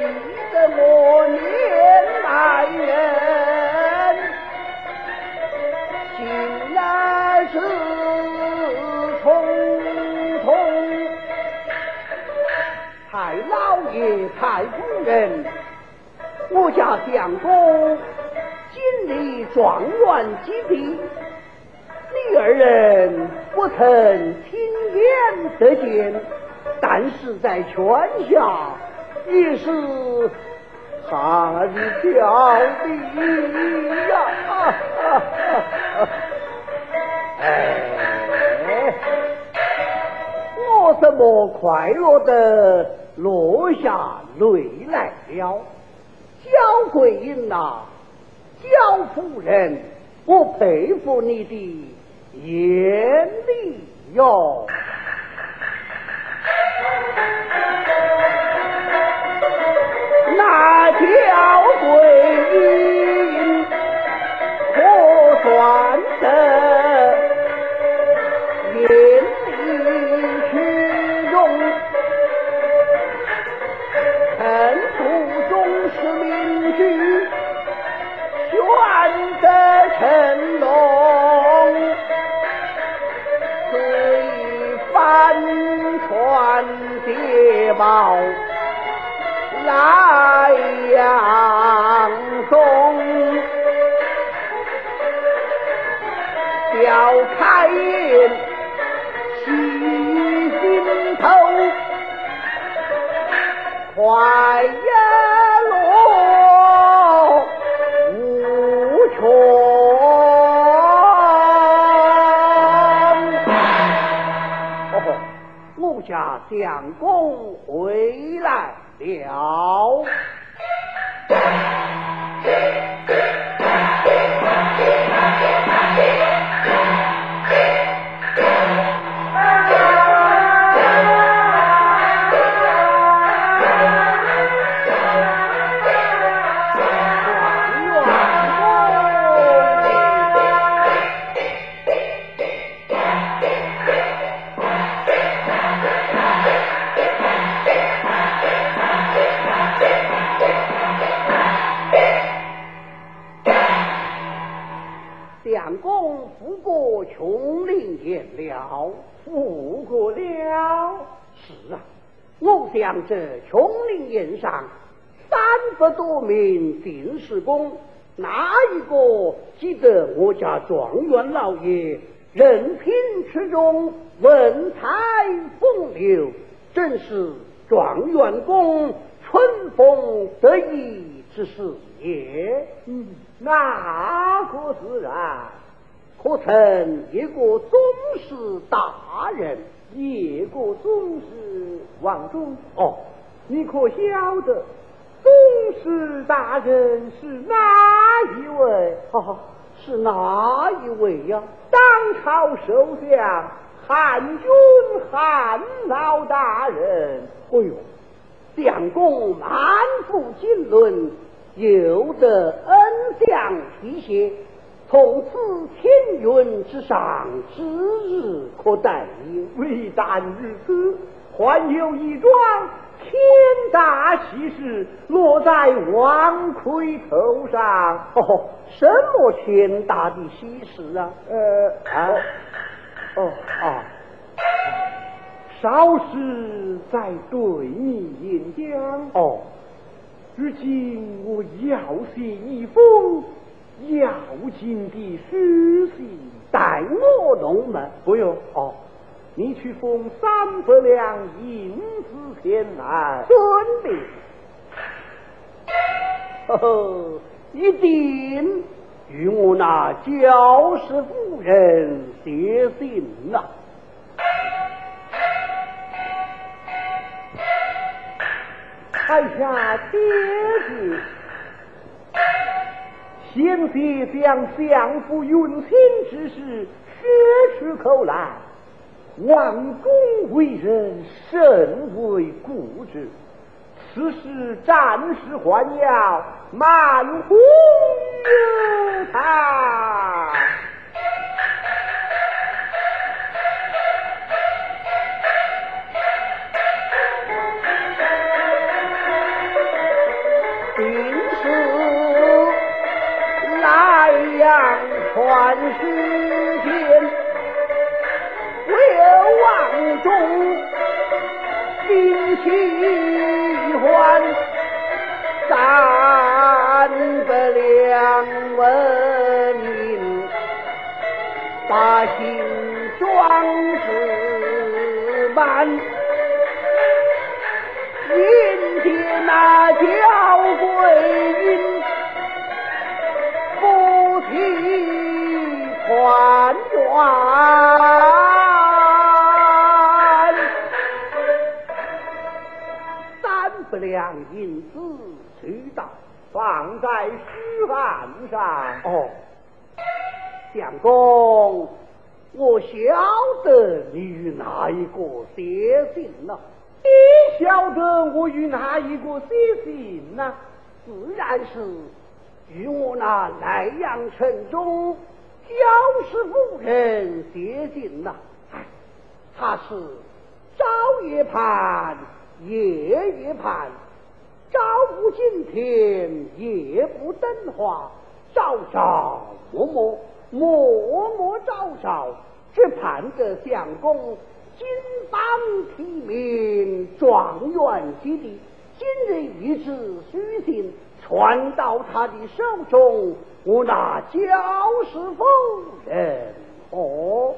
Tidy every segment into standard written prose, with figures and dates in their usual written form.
得我年迈人，醒来是匆匆。太老爷太夫人，我家相公今日状元及第，你二人不曾亲眼得见，但是在泉下也是哈日挑的呀！哎，我怎么快乐的落下泪来了？焦桂英呐，焦夫人，我佩服你的眼力哟。那焦桂英可算得眼力去用，臣途中是名句，选得成龙，可以帆船谍报来扬中，小开眼起心头，快也落无穷。我家相公回来了。相公赴过琼林宴了， 赴过了。 是啊，我想这琼林宴上300多名进士公，哪一个记得我家状元老爷人品出众，文采风流，真是状元公春风得意之事也。 哪个自然？ 可曾一个宗室大人？ 一个宗室王忠。 哦， 你可晓得宗室大人是哪一位？ 是哪一位呀？ 当朝首相汉军汉老大人。 哎呦，相公满腹经纶，有得恩将提携，从此天云之上，指日可待也。 未但如此，还有一桩天大喜事落在王魁头上。 什么天大的喜事啊？ 少时在对你演讲。如今我要写一封要紧的书信， 待我弄嘛。 不用。你去封300两银子前来。 遵命。一定与我那焦氏夫人写信呐。 看下帖子，先写将相府运亲之事说出口来。王公为人甚为固执，此时暂时还要满哄于他。 定是南阳传世间，唯有王中兵喜欢，赞不良文明，把心装自满，迎接那娇贵音，不提团圆。三不良银子去到， 放在诗案上。 哦，相公，我晓得你与哪一个写信了？ 你晓得我与哪一个写信呢？ 自然是与我那莱阳城中焦氏夫人写信了。他是朝夜盼，夜夜盼，朝不惊天，夜不登华，朝朝暮暮，暮暮朝朝，只盼着相公金榜题名，状元及第。今日谕旨书信传到他的手中，我那焦氏夫人哦。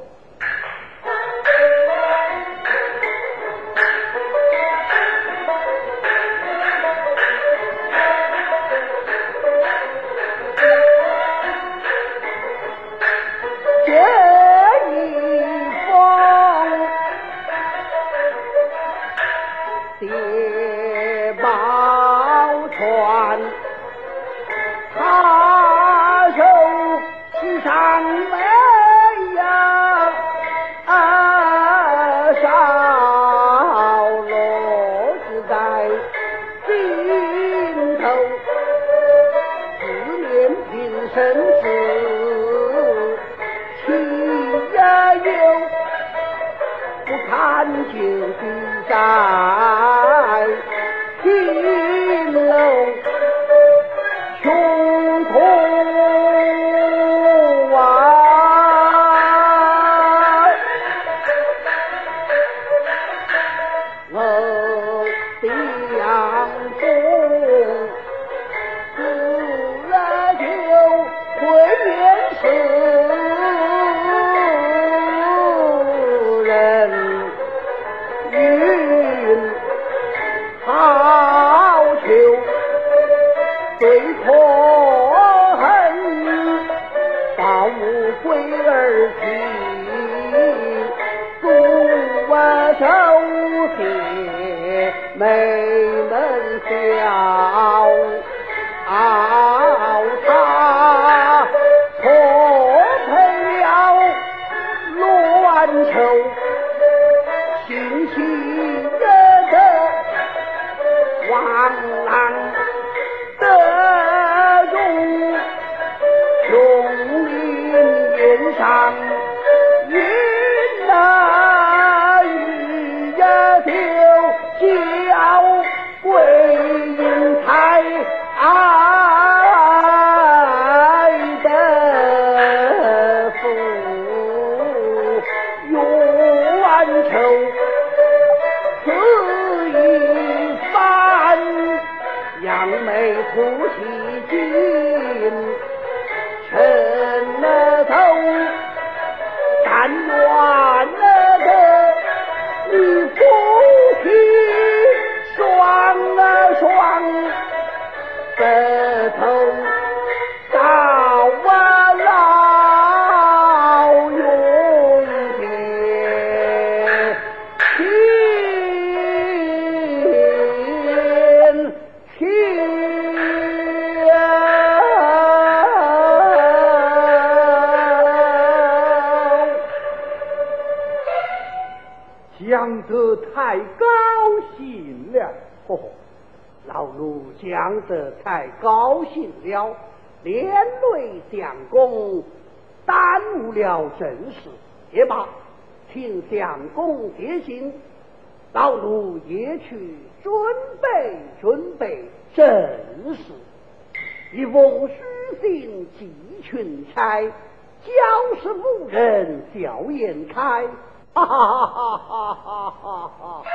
讲得太高兴了， 老奴讲得太高兴了，连累相公，耽误了正事。也罢，请相公接信，老奴也去准备准备正事，一封书信寄群差，教师夫人笑颜开，哈哈哈哈哈哈哈！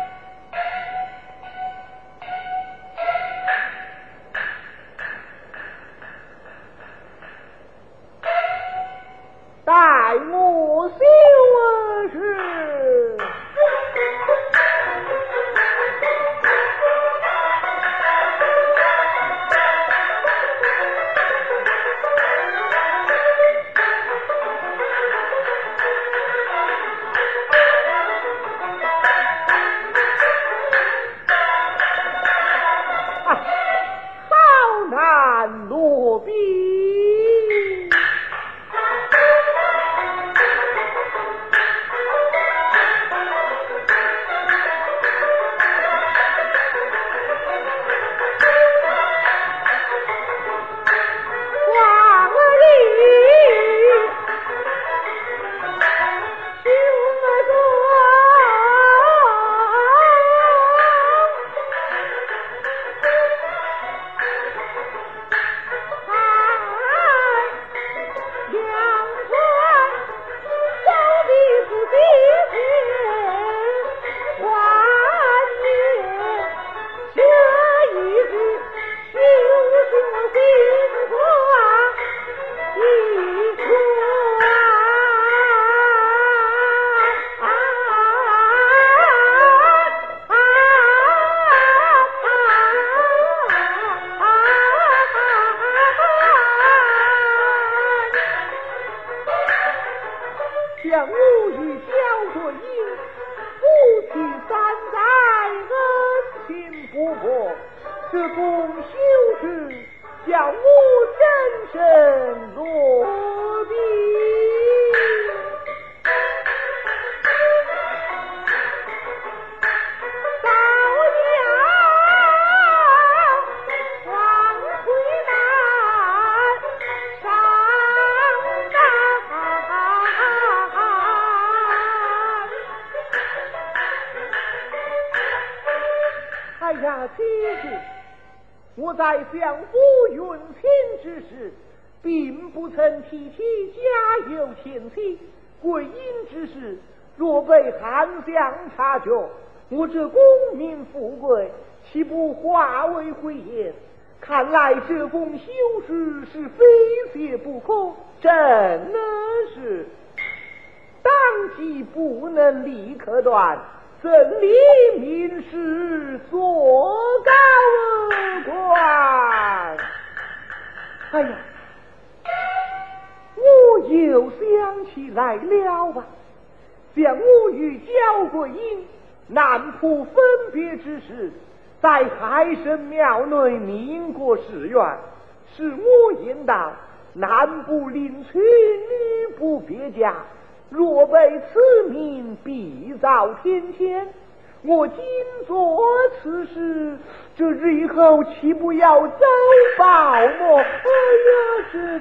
待我修饰。好难落笔。将吾与交过姻，夫妻三代恩情不薄，这封休事将吾深深落笔。哎呀，姐姐，我在相夫允亲之时，并不曾提起家有前妻。归因之事，若被韩相察觉，我这功名富贵，岂不化为灰烟？看来这封休书是非写不可，真的是当即不能立刻断。怎立民事所高官？哎呀，我又想起来了吧！将我与焦桂英南浦分别之时，在海神庙内命过誓愿，是我言道：南部临娶，女不别家。若被此命，必遭天谴。我今做此事，这日后岂不要遭报么？哎呀，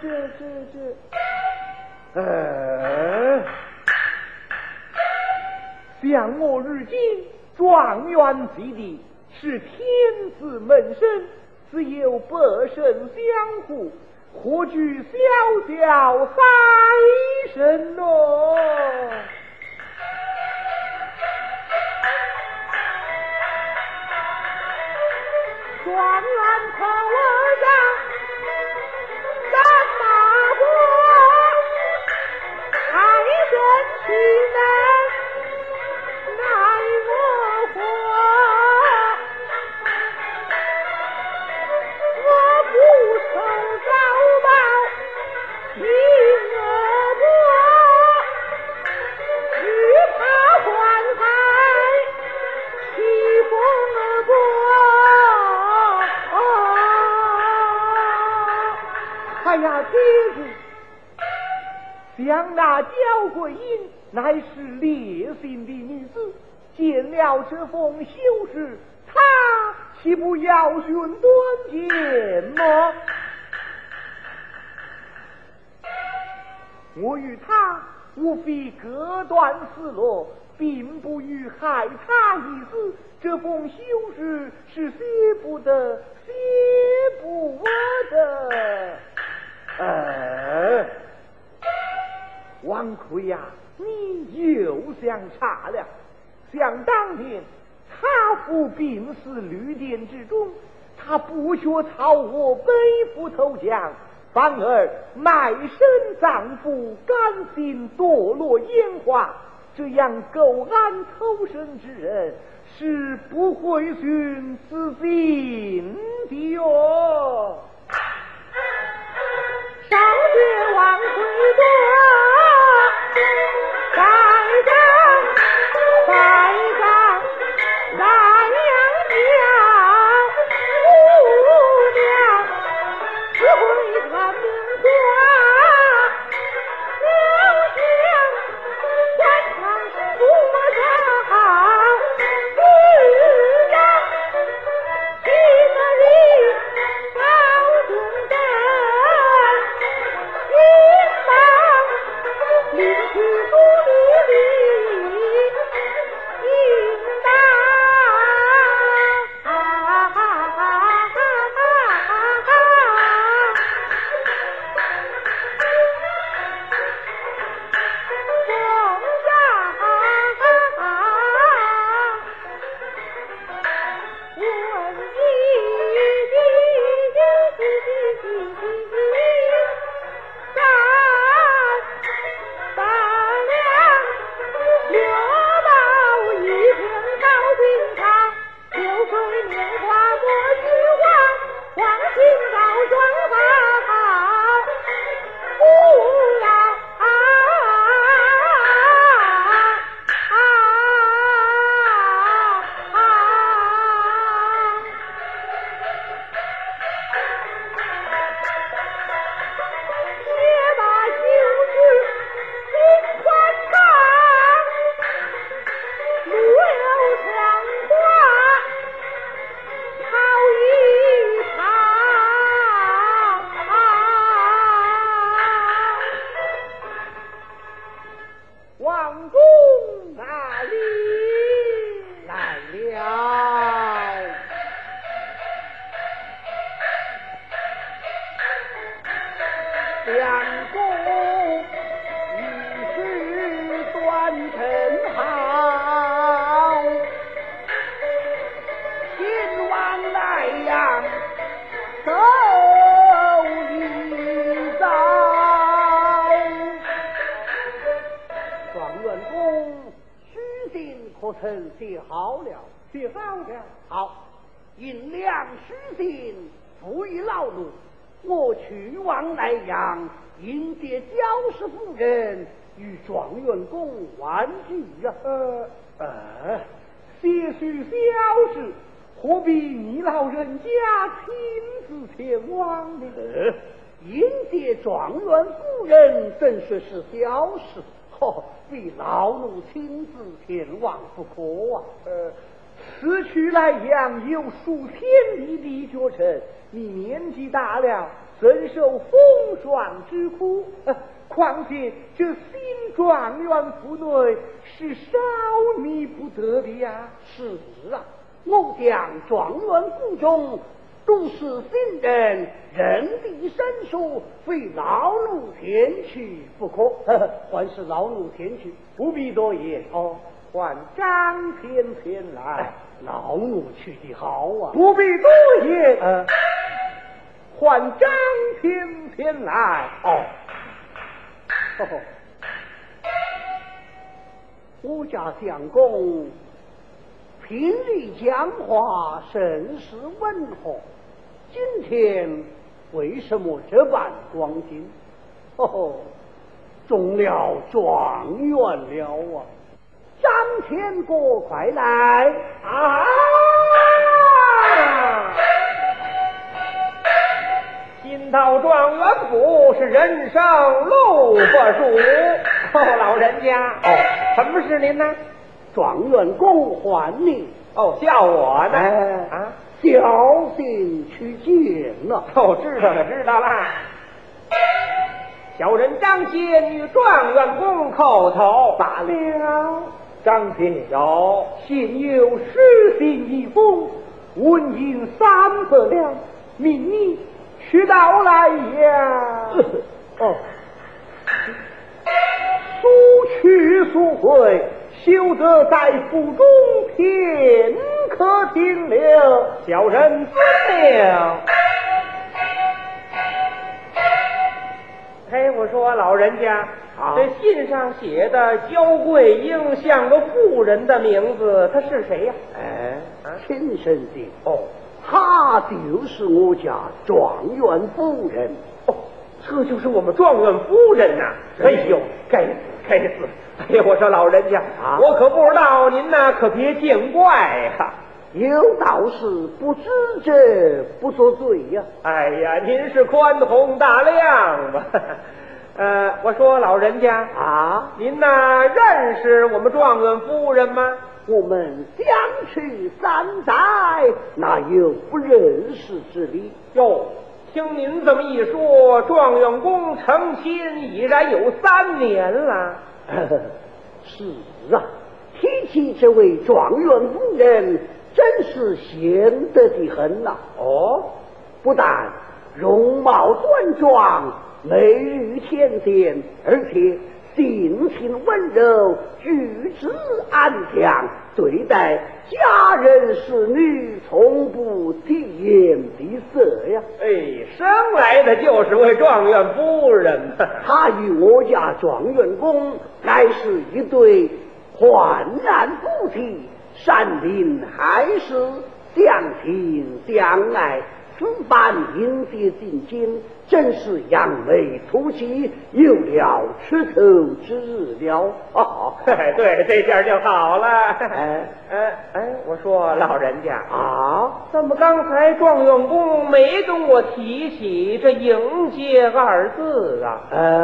像我如今状元及第，是天子门生，只有百姓相护。何惧小小三生咯？状元口儿上三马过，爱人岂能奈我何？我不愁遭报，因恶果，只怕换来欺风波。哎呀，姐姐，像那焦桂英乃是烈性的女子，见了这封休书，她岂不要寻短见吗？我与她无非隔断丝络，并不与害她一死。这封休书是写不得，写差了。想当年，他父病死旅店之中，他不学操我背负投降，反而卖身葬父，甘心堕落烟花。这样苟安偷生之人，是不会寻自尽的哟。 少绝王回国，再战南阳江，姑娘只会看名花，两相官场多少女人，几个里高中的领取不努力，应写好了， 写好了。 好，银两虚信，赋予劳碌。我去往莱阳，迎接焦氏夫人与状元公欢聚啊！ 些许小事，何必你老人家亲自前往呢？ 迎接状元夫人，真是小事。比老奴亲自前往不可啊！ 此去莱阳有数千里的绝程，你年纪大了，怎受风霜之苦？况且这新状元妇女是少你不得的呀！ 是啊，我将状元府中都是新人，人地生疏，非老奴前去不可。还是老奴前去， 不必多言。唤张天前来。 老奴去的好啊， 不必多言。唤张天前来。 我家相公平日讲话甚是温和，今天为什么这般光景？中了状元了啊！张天国，快来啊！ 新到状元府是人生路不熟。老人家，什么是您呢？ 状元公唤你。 叫我呢？ 小心去见了。 知道了。小人张先与状元公叩头。 罢了。张先有现有诗信一封，纹银300两，命你去到莱阳。书去书回， 休得在府中片刻停留。 小人遵命。嘿，我说老人家，这信上写的焦桂英像个妇人的名字，她是谁呀？ 亲生的哦，她就是我家状元夫人。 哦，这就是我们状元夫人呐！哎呦，该死该死！哎呀，我说老人家，我可不知道，您呐可别见怪呀。 有道是不知者不作罪呀。 哎呀，您是宽宏大量吧？我说老人家您呐认识我们状元夫人吗？ 我们相去3代，哪有不认识之理？ 哟，听您这么一说，状元公成亲已然有3年了。 是啊，提起这位状元夫人，真是贤德的很呐。不但容貌端庄，美玉甜甜，而且性情温柔，举止安详，对待家人侍女从不低言低色呀。 生来的就是位状元夫人。 她与我家状元公乃是一对患难夫妻，善邻还是相亲相爱，此般迎接进京，真是扬眉吐气，有了出头之日了。 对，这下就好了。我说老人家怎么刚才状元公没跟我提起这迎接2字啊？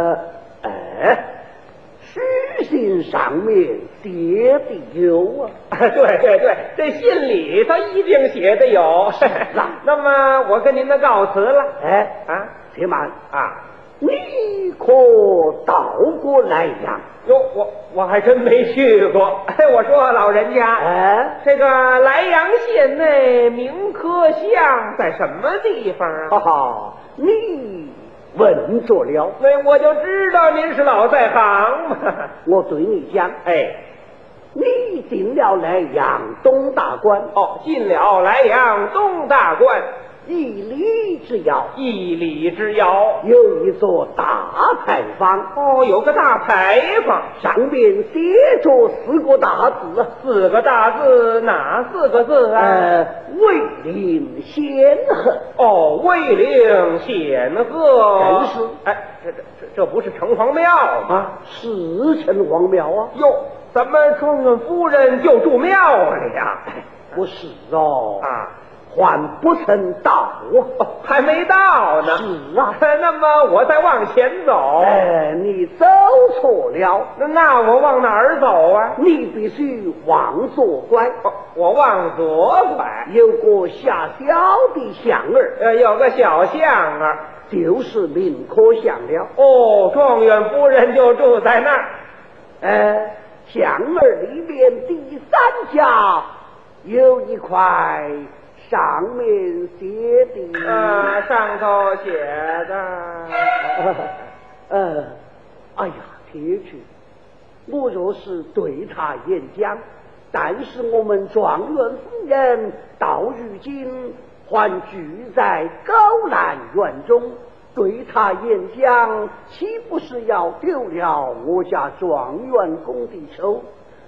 书信上面写的有对，这信里头一定写的有。那么我跟您的告辞了。 且慢你可到过莱阳？ 我还真没去过。我说老人家，这个莱阳县内明科巷在什么地方啊？ 你问着了， 我就知道您是老在行嘛。 我对你讲，你进了莱阳东大关。 进了莱阳东大关 1里之遥 ，1里之遥有一座大牌坊。 有个大牌坊， 上面写着4个大字。 4个大字，哪4个字啊？ 威灵显赫。 威灵显赫， 真是。 这不是城隍庙吗？ 是城隍庙啊。 怎么状元夫人就住庙里呀？ 不是还不曾到还没到呢。 是啊。 那么我再往前走。 你走错了。 那我往哪儿走啊？ 你必须往左拐。 我往左拐。 有个狭小的巷儿。 有个小巷儿， 就是明科巷了。 状元夫人就住在那儿。 巷儿里面第3家有一块上面写的上头写的哎呀，铁去！我若是对他演讲，但是我们状元夫人到如今还居在高兰院中，对他演讲，岂不是要丢了我家状元公的仇？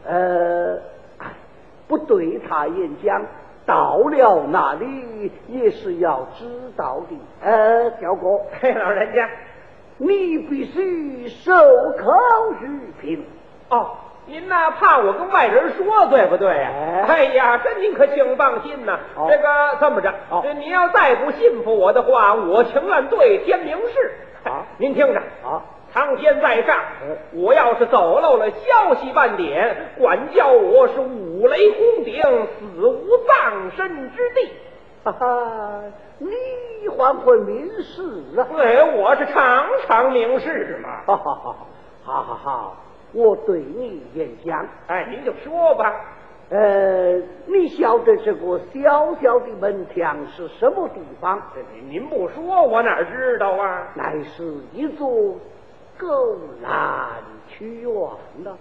不对他演讲，到了那里也是要知道的。小哥， 老人家， 你必须守口如瓶。 您呐怕我跟外人说，对不对呀？这您可请放心呐。这个这么着，你要再不信服我的话，我情愿对天明誓。您听着苍天在上，我要是走漏了消息半点，管教我是五雷轰顶，死无葬身之地。 你还会明示啊？ 我是常常明示嘛。 好，我对你演讲。 您就说吧。 你晓得这个小小的门墙是什么地方？ 您不说，我哪知道啊？ 乃是一座勾栏曲院呢。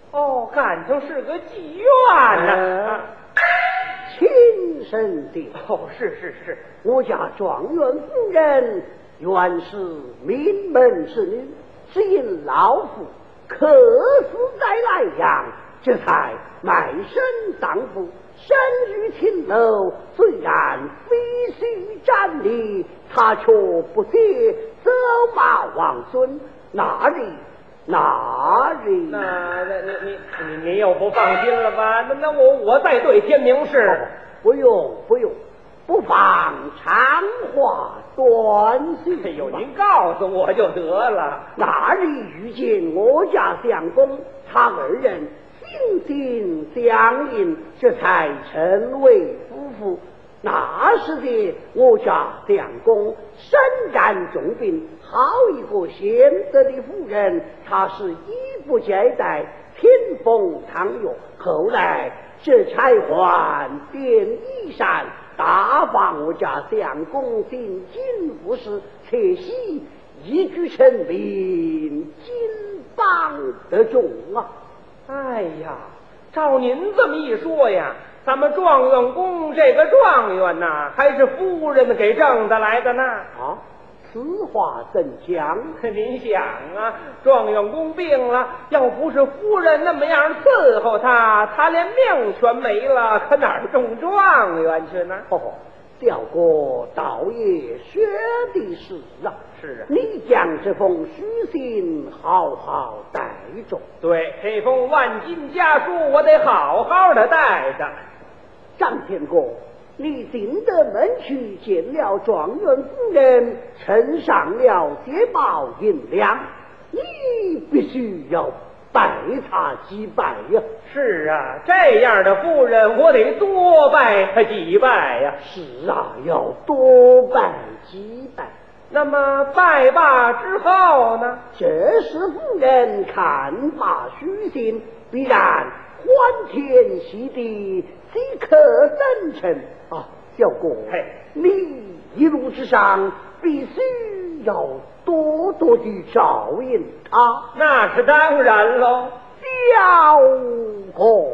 哦，感情是个妓院呢。 亲生的。 哦，是， 我家状元夫人原是名门之女，只因老父客死在莱阳，这才卖身葬父。身与青楼虽然非须斩立，他却不屑责骂王孙。哪里？ 那你又不放心了吧？那我再对天明示。 不用，不妨长话短叙。 哎呦，您告诉我就得了。 那日遇见我家相公，他二人心心相印，这才成为夫妇。那时的我家相公身染重病，好一个贤德的妇人，他是衣不解带，天风汤药。后来这才换变衣衫，大放我家相公进京服侍，且喜一举成名，金榜得中啊！ 哎呀，照您这么一说呀，咱们状元公这个状元呐，还是夫人给挣得来的呢。 啊，此话怎讲？ 您想啊，状元公病了，要不是夫人那么样伺候他连命全没了，可哪儿中状元去呢？ 哦，吊过道爷说的是啊。 是啊， 你将这封书信好好带着。 对，这封万金家书我得好好的带着。 张天国，你进得门去见了状元夫人，呈上了些宝银两，你必须要拜他几拜呀。 是啊，这样的夫人我得多拜他几拜呀。 是啊，要多拜几拜。 那么拜罢之后呢？ 这时夫人看罢书信，必然欢天喜地，即刻真诚啊！小哥，你一路之上必须要多多的照应他。 那是当然喽， 小哥。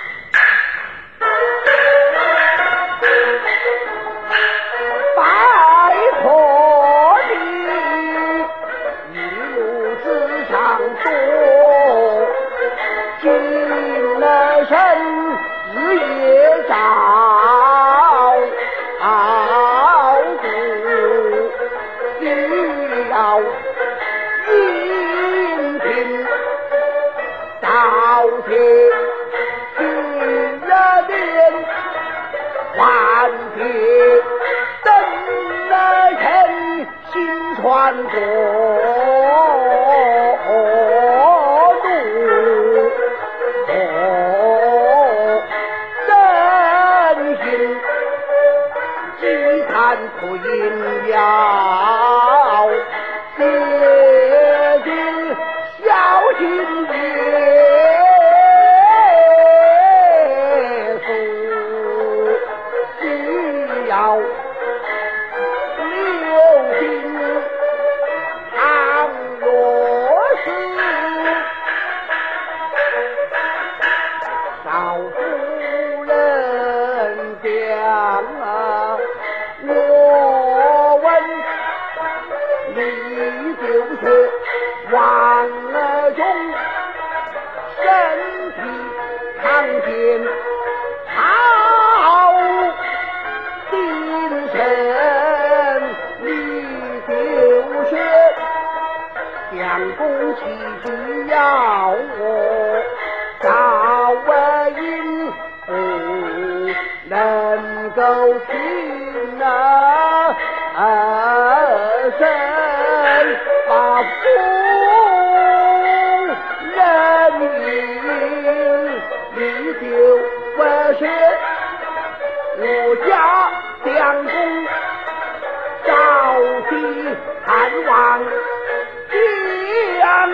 拜托你一路之上多尽了身，日夜照顾，需要饮品倒贴去了脸，换帖等了人心传过路，真心饥餐苦饮药，竭尽小心耶稣，需要留心倘若是少夫人讲我问你就是王中身体康健好精神，你就是相公起居要我早应不能够听身把夫人引，你就不是我家相公早期盼望将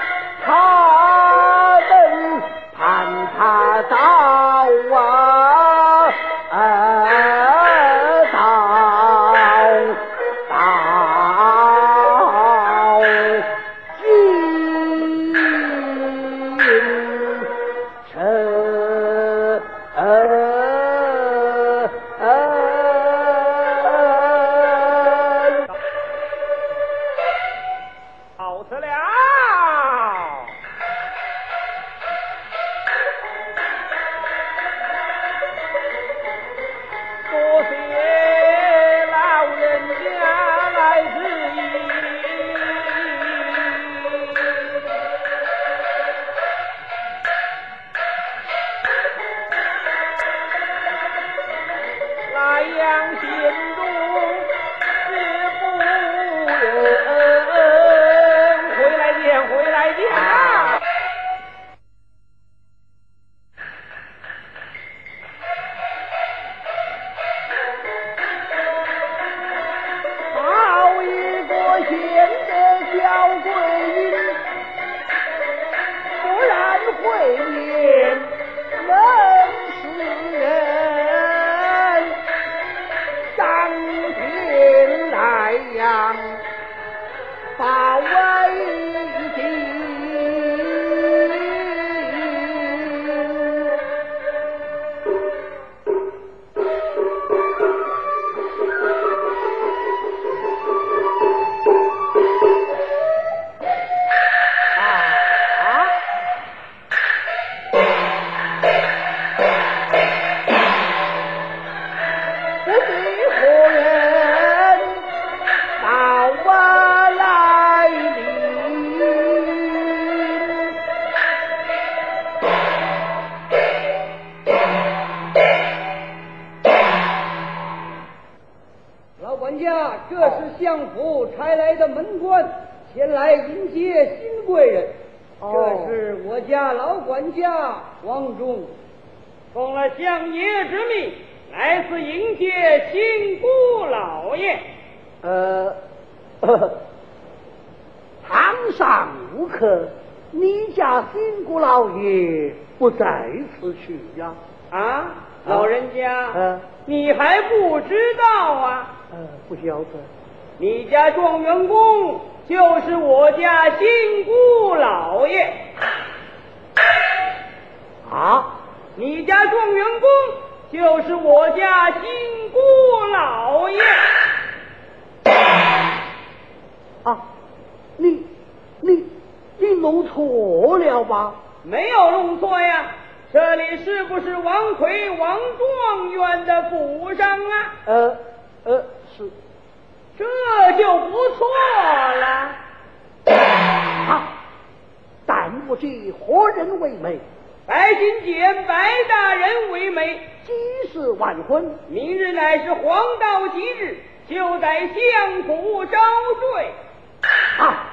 他们盼他到今将把为定。 这是相府差来的门官前来迎接新贵人，这是我家老管家王忠， 奉了相爷之命，来此迎接新姑老爷。 堂上无客，你家新姑老爷不在此去呀？ 啊，老人家，你还不知道啊？ 不晓得。 你家状元公就是我家新姑老爷。 啊， 你家状元公就是我家新姑老爷。 啊，你弄错了吧？ 没有弄错呀，这里是不是王奎王状元的府上啊？ 是。 这就不错了。 好，但不知何人为媒？ 白金简白大人为媒。 几时完婚？ 明日乃是黄道吉日，就在相府招赘。 啊！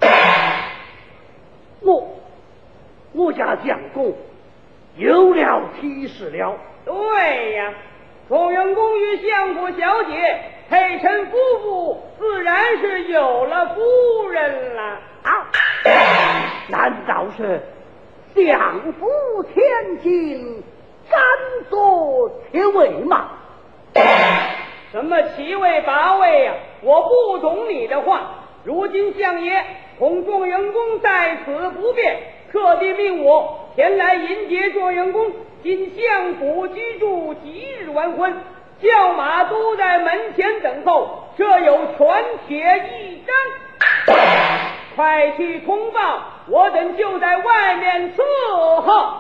我家相公有了提示了。 对呀，状元公与相府小姐配成夫妇，自然是有了夫人了。 啊！难道是相府千金敢做其位吗？ 什么七位八位呀？我不懂你的话。如今相爷同状元公在此不便，特地命我前来迎接状元公，今相府居住，即日完婚，轿马都在门前等候，这有全帖一张。快去通报，我等就在外面伺候。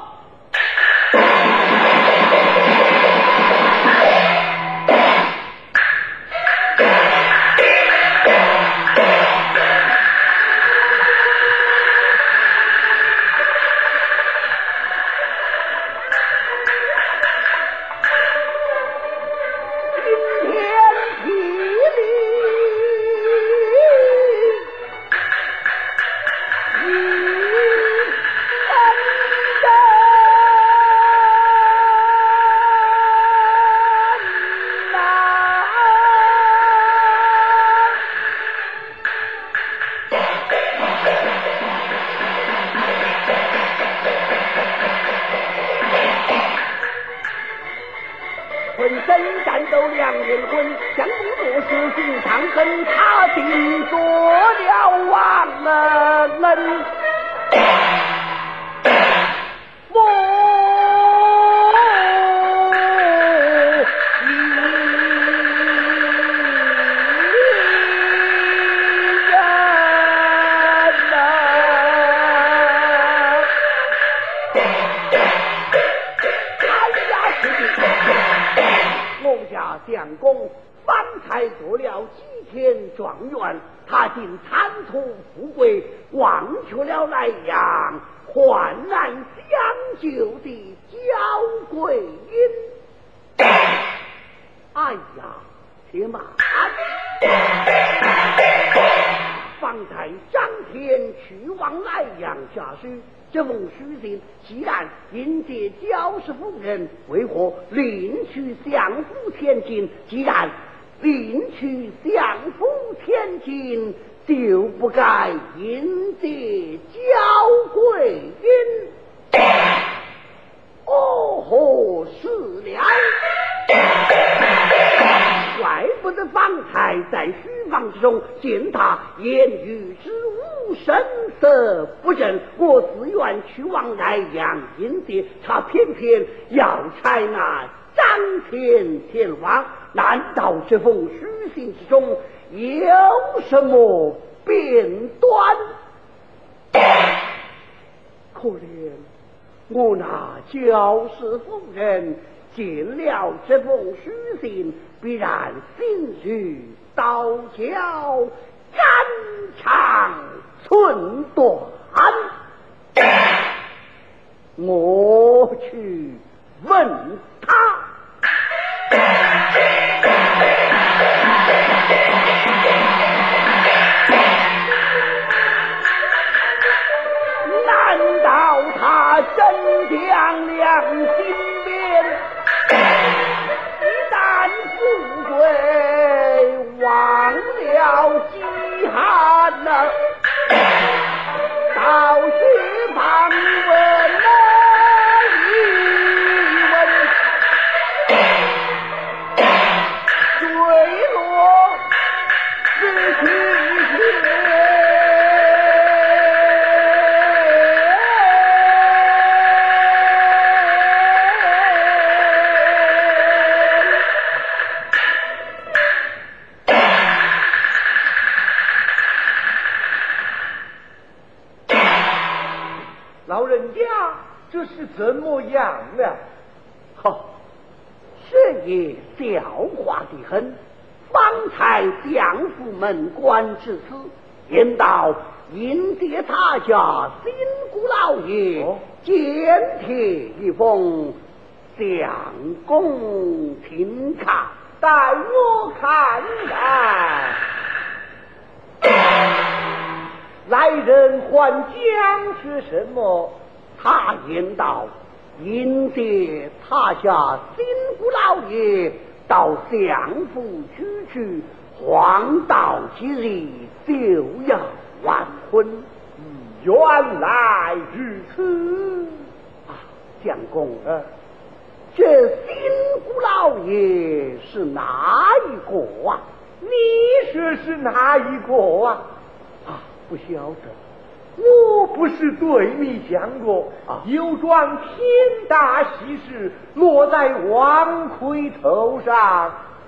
相公方才做了几天状元，他竟贪图富贵，忘却了来阳，焕然相救的娇贵因。哎呀，且慢！方才张天去往莱阳下书，这封书信既然迎接焦氏夫人，为何另取相府千金？既然另取相府千金，就不该迎接焦贵因。哦，是了，怪不得方才在书房之中见他言语之无声色不正，我自愿去往莱阳迎接，他偏偏要采纳张天前往，难道这封书信之中有什么变端？可怜我那焦氏夫人见了这封书信，必然心如刀绞，肝肠寸断。我去问他。难道他真将良心变？一旦富贵忘了饥寒了，倒去访问一问，坠落失去老人家这是怎么样呢？ 这也笑话的很。方才相府门官至此，言道迎接他家新姑老爷监贴一封，相公听看， 待我看看。来人还讲些什么？ 他言道迎接他家新姑老爷到相府居去，黄道吉日就要完婚。 原来如此啊，相公，这新姑老爷是哪一个啊？ 你说是哪一个啊？ 不晓得。 我不是对你讲过，有桩天大喜事落在王魁头上。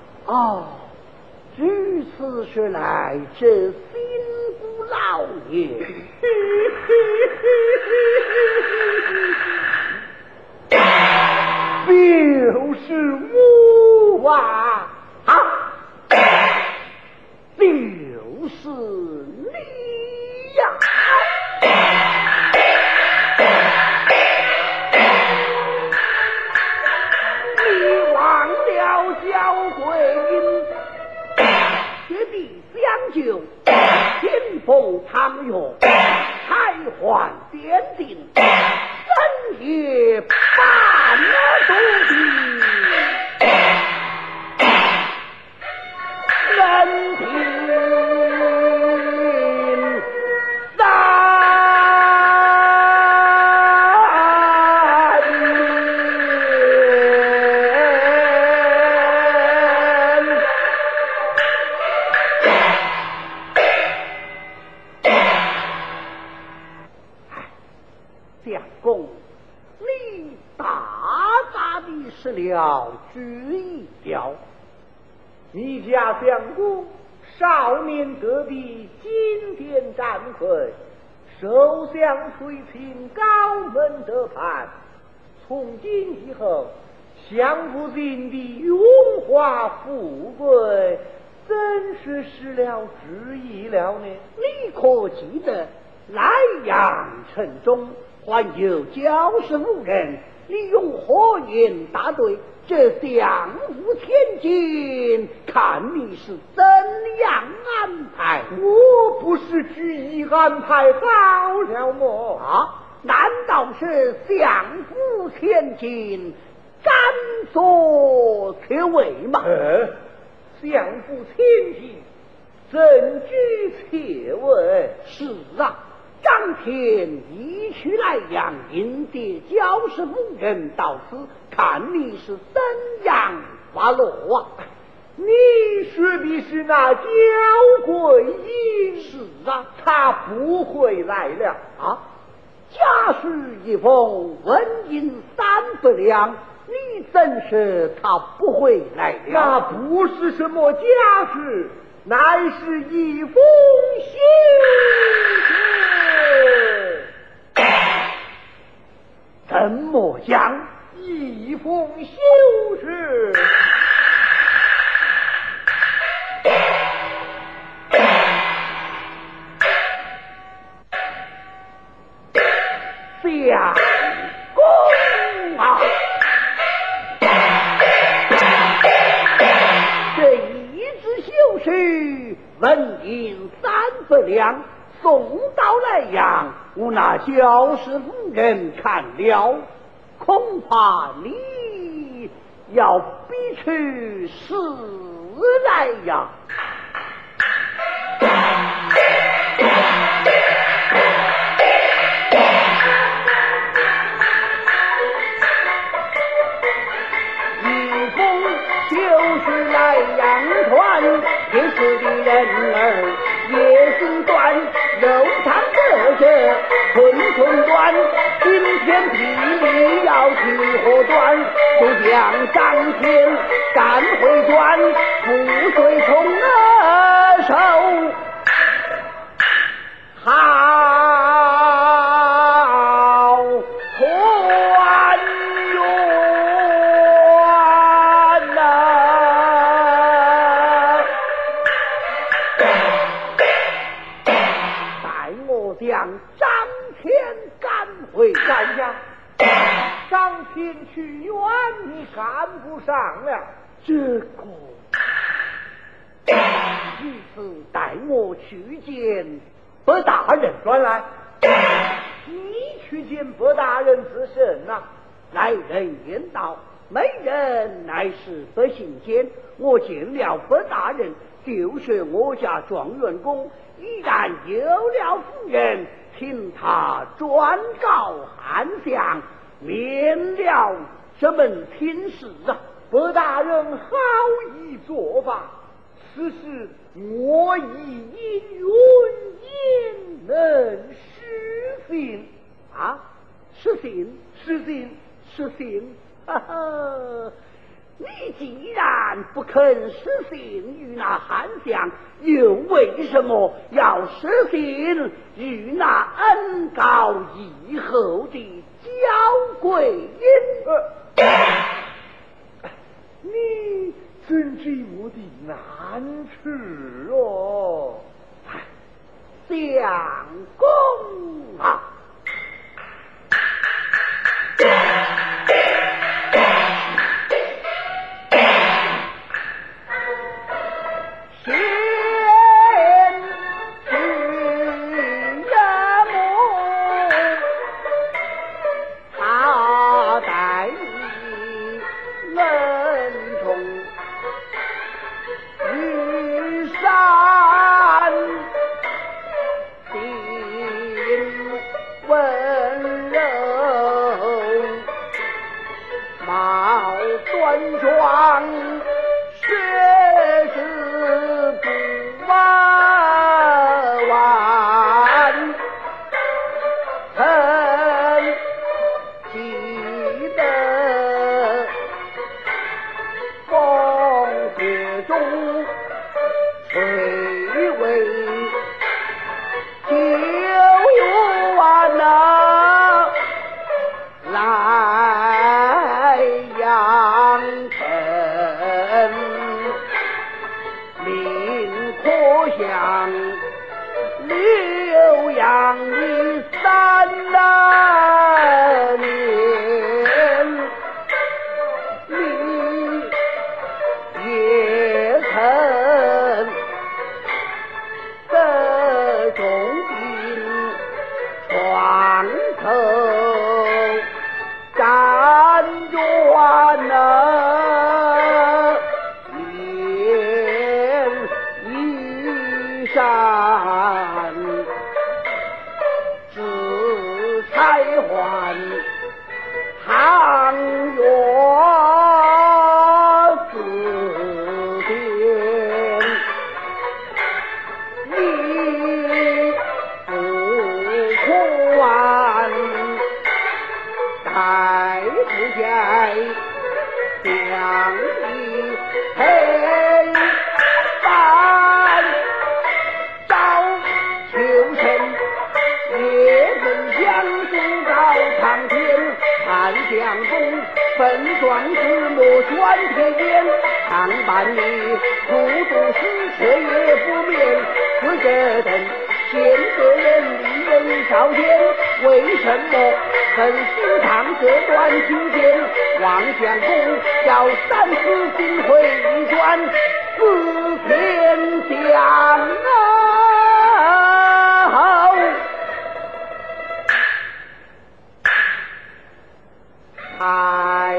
如此说来，这新姑老爷就是我啊！ 就是你呀！你忘了交桂英，学弟相救，天风长月，才换点定，深夜半独地。人听相公，你大大的失了主意了。 你家相公少年得第，金殿战魁，首相垂青，高门得攀。从今以后，相夫人的荣华富贵，真是失了旨意了呢。 你可记得莱阳城中还有焦氏夫人，你用何言答对？这相府千金，看你是怎样安排？ 我不是举意安排好了么？ 难道是相府千金敢作却为吗？ 相府千金怎知且为？ 是啊，张天一去莱阳迎接焦氏夫人到此，看你是怎样发落啊！ 你说的是那焦桂英？ 是啊， 他不会来了啊！家书一封，纹银300两，你怎是他不会来了？ 那不是什么家事，乃是一封信纸。 怎么讲？ 一封休纸。 相公啊，这一纸休书，纹银300两，送到莱阳，我那焦氏夫人看了，恐怕你要逼出死来呀！就是莱阳团天时的人儿，夜行断，肉肠得着寸寸断，晴天霹雳要去火断，就将张天赶回转，覆水从手好团圆。将张天赶回干家，张天去远，你赶不上了。 这个，于是带我去见白大人。 转来，你去见白大人自甚呐？ 来人言道，没人乃是百姓间。我见了白大人，就是我家状元公。一旦有了夫人，请他转告汉相，免了这门亲事啊！ 白大人好意作罢，此事我已因云言能实行啊！实行， 实行， 实行！哈哈！你既然不肯实行与那汉相，又为什么要实行与那恩高义厚的焦桂英？ 你真知我的难处哦， 相公啊！唐月子弟。 本壮士莫选铁剑，常伴你孤独时彻夜不眠。可这等贤德人离人少见，为什么狠心唱这段情节？望相公要三思心会一转，自天降太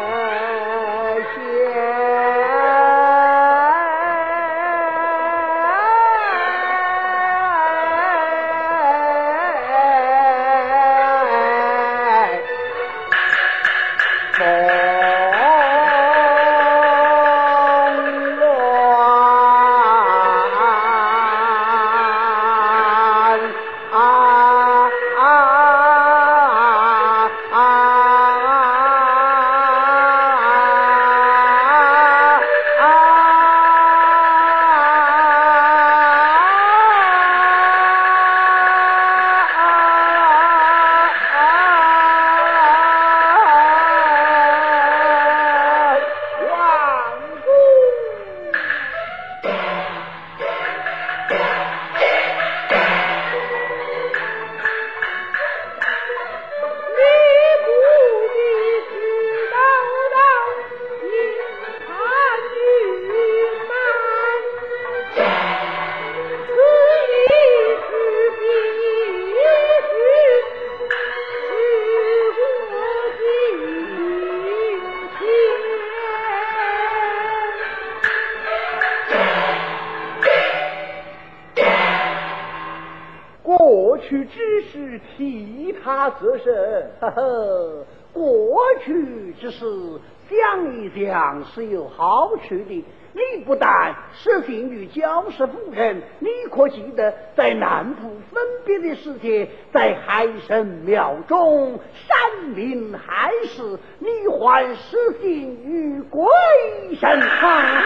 过去之事替他自身， 呵呵，过去之事想一想是有好处的。你不但实行于焦氏夫人，你可记得在南浦分别的时节，在海神庙中闪灵害事，你还实行于鬼神啊！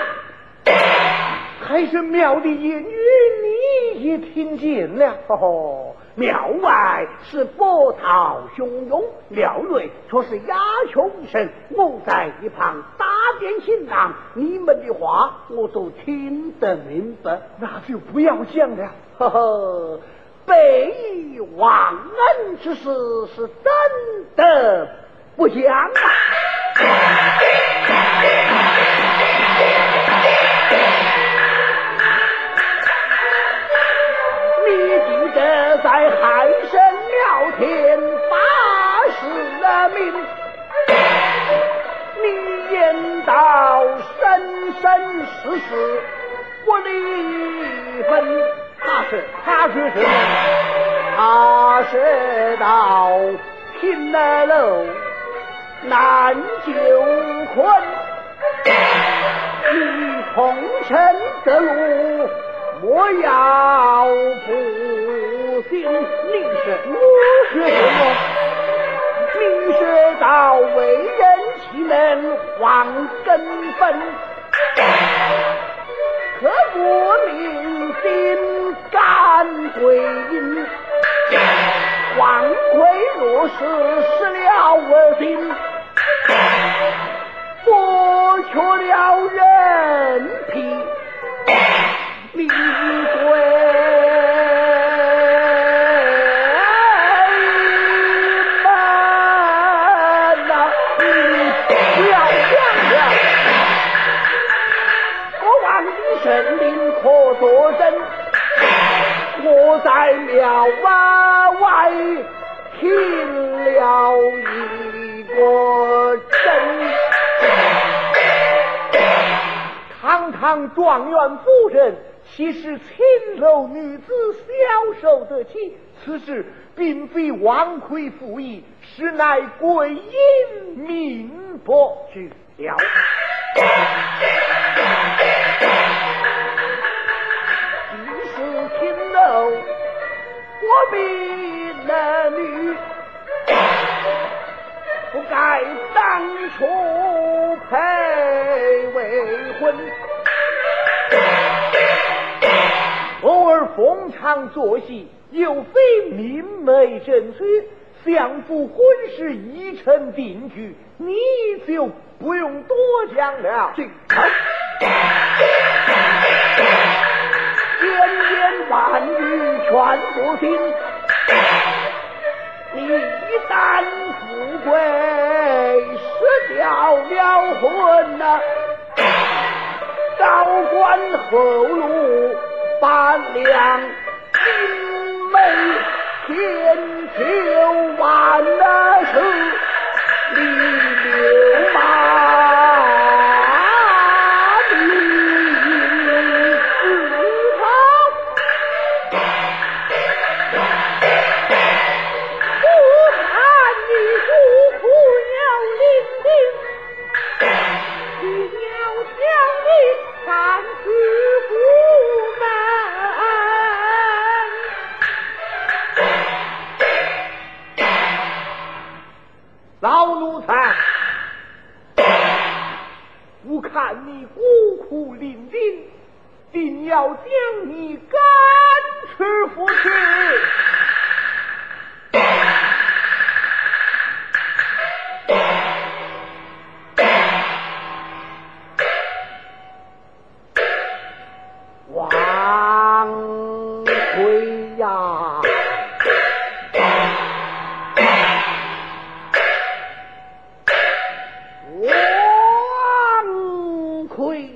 海神庙的言语你也听见了。 哦，庙外是波涛汹涌，庙内却是鸦雀无声。我在一旁打点行囊，你们的话我都听得明白。 那就不要讲了。 呵呵，背义忘恩之事是真的不讲啊！在海神庙前发誓了命，你言道生生世世不离分。他说什么？他说道平了楼难救困，你同城的路莫要不行。你是什么？你是到为人岂能忘根本？刻骨铭心感归阴，黄魁若是失了我心，剥却了人皮，离归。神灵可作证，我在庙外听了一个真。 堂堂状元夫人，岂是青楼女子消受得起？此事并非王魁附议，实乃贵因命薄去了。 即使青楼我比男女，不该当初配为婚。 偶尔逢场作戏，又非明媒正娶， 相府婚事已成定局，你就不用多讲了。 这千言万语全不听，你一旦富贵，失掉了魂呐，高官厚禄半两，金梅千秋万的是你流氓。 老奴才，我看你孤苦伶仃，定要将你赶出府去。 王贵呀，王奎，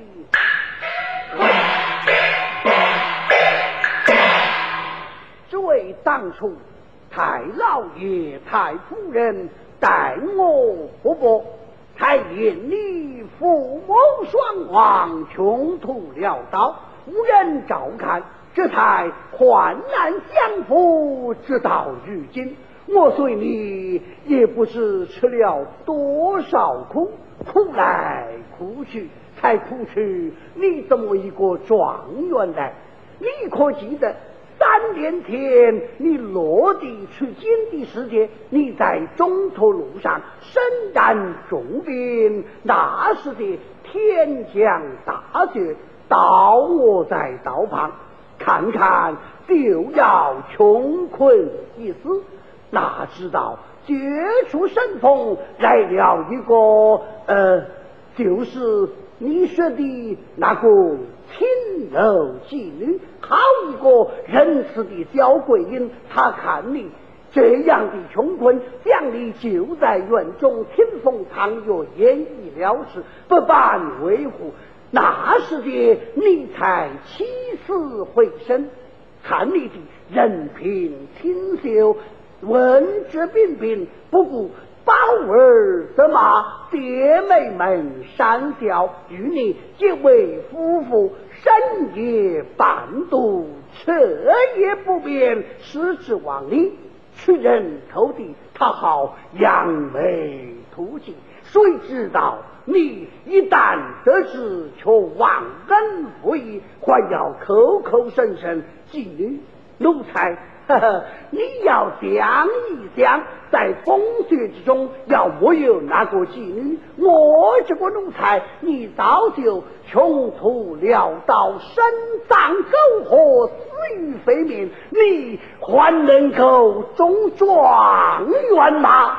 这位当初太老爷太夫人待我不薄，才令你父母双亡，穷途潦倒，无人照看，这才患难相扶，直到如今。我随你也不知吃了多少苦，苦来苦去，才苦出你这么一个状元来。你可记得3年前你落地取经的时节，你在中途路上身染重病，那时的天降大雪，倒卧在道旁，看看就要穷困一死。哪知道绝处生风来了一个就是你说的那个青楼妓女，好一个仁慈的小桂英。她看你这样的穷困，将你就在院中听风堂月，演绎了事，不办维护，那时的你才起死回生。看你的人品清秀，文质彬彬，不顾宝儿责骂，爹妹们讪笑，与你结为夫妇，深夜伴读，彻夜不眠，矢志忘你。取人头地，他好扬眉吐气，谁知道你一旦得知，却忘恩负义，还要口口声声妓女奴才。你要想一想，在风雪之中，要没有那个妓女，我这个奴才，你早就穷途潦倒，身丧苟活，死于非命，你还能够中状元吗？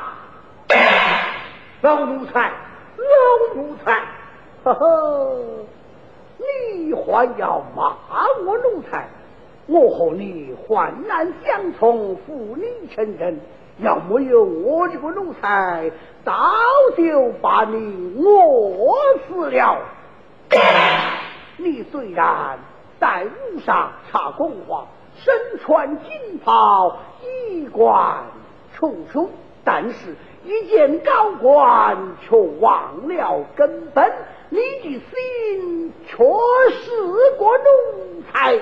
老奴才，老奴才， 呵呵，你还要骂我奴才？我和你患难相从，扶你成人，要没有我这个奴才，早就把你饿死了。你虽然在路上插弓花，身穿金袍，衣冠楚楚，但是一见高官却忘了根本，你的心却是个奴才。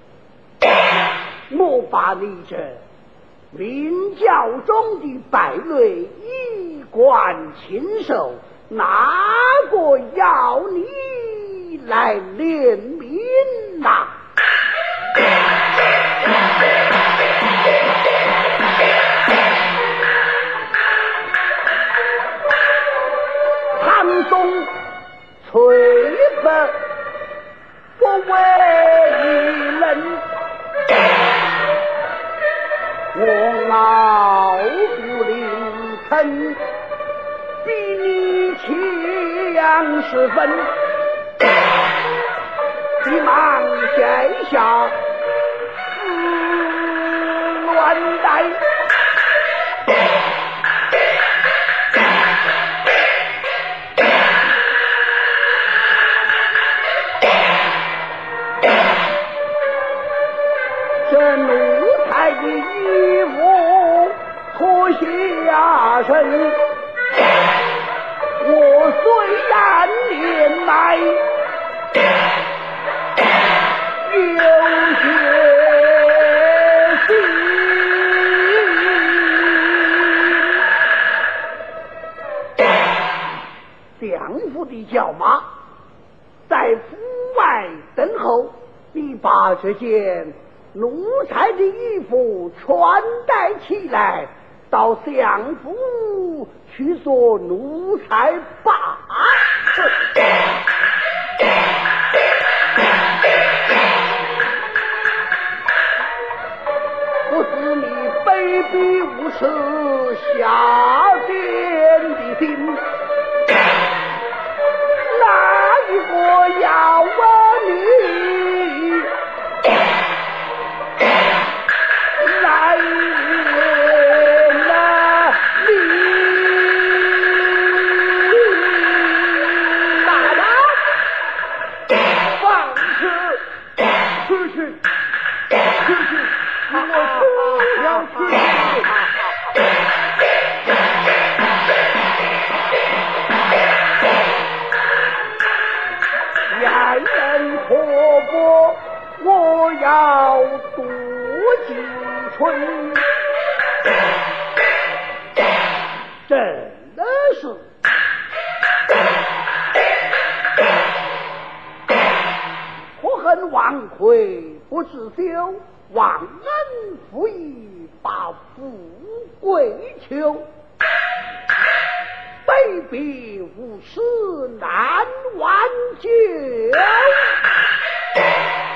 我把你这明教中的败类一贯禽兽，哪个要你来怜悯呐？唐宗翠粉不为一人，我傲身，比你强10分，急忙卸下乱带。这奴才的衣服脱下身，我虽然年迈，有些心。相府的叫马在府外等候，你把这件奴才的衣服穿戴起来，到相府去做奴才罢。不是你卑鄙无耻下贱的心，哪一个要问你？来人啊！你大胆，放肆！出去，出去！我不要出去！言人婆婆，我要夺金春，真的是可恨王魁不自修，忘恩负义把富贵求，卑鄙无耻难挽救。